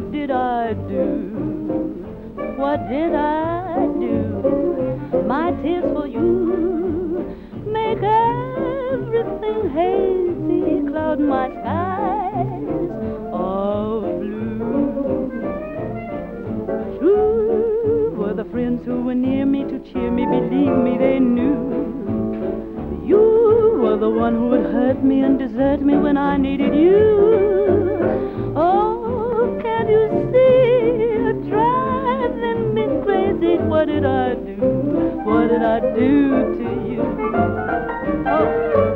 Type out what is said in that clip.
What did I do? What did I do? My tears for you make everything hazy, cloud my skies of blue. True were the friends who were near me to cheer me, believe me, they knew. You were the one who would hurt me and desert me when I needed you. Oh, can't you see? You're driving me crazy. What did I do? What did I do to you? Oh.